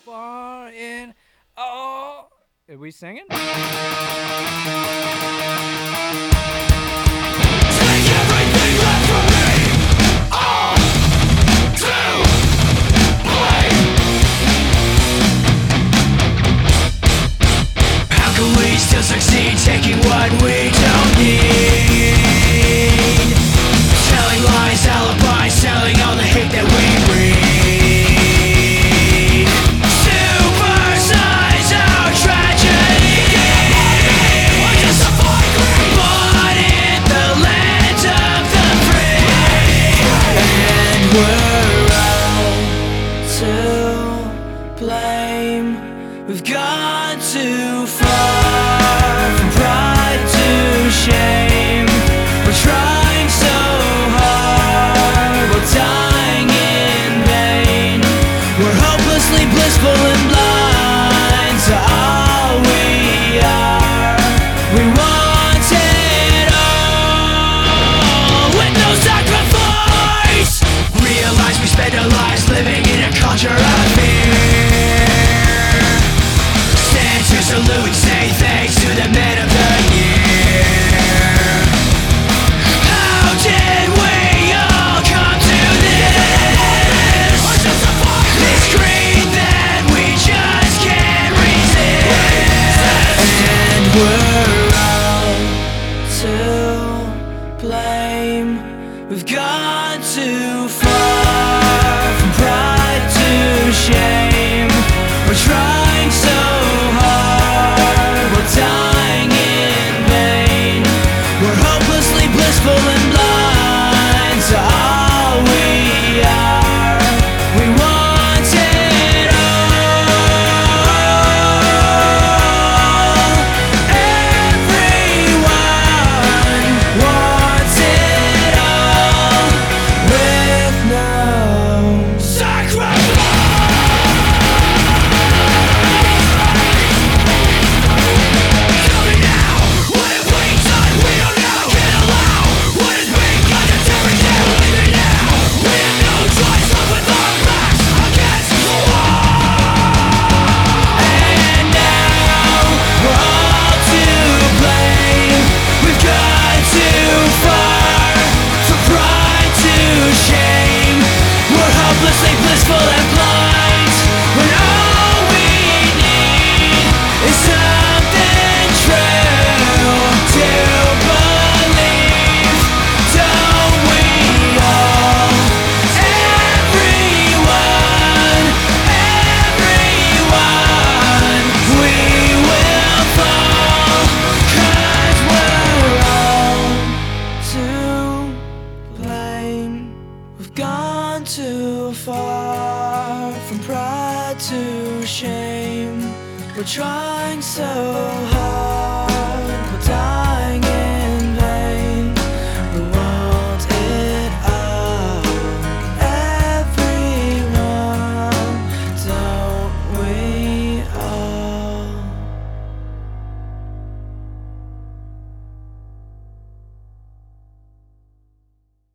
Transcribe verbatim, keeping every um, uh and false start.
Far in. Oh, are we singing? Take everything left from me, all to blame. How can we still succeed taking what we don't need? Telling lies, alibis, selling all the hate that we breed. Supersize our tragedy. We're justified greed, but in the land of the free. And we're all to blame. We've gone too far from pride to shame. We're trying so hard, we're dying in vain. We're hopelessly blissful and blind to all we are. We want it all with no sacrifice. Realize we spend our lives living in a culture of fear. Stand to salute and say thanks to the men of the year. How did we all come to this? This greed that we just can't resist. And we're all to blame. We've gone too far from pride to shame. We're trying so hard, we're dying in vain. We're hopelessly blissful and blind to all we are. We want it all. Everyone wants it all with no sacrifice. Tell me now, what have we done? We don't know. Can't allow what has been done to every day. Leave it now. We have no choice but with our backs against the wall. And now we're all to blame. We've gone too far from pride to shame. We're hopelessly blissful and blind when all we need is something true to believe. Don't we all? Everyone, everyone, we will fall, 'cause we're all to blame. We've gone too far from pride to shame. We're trying so hard.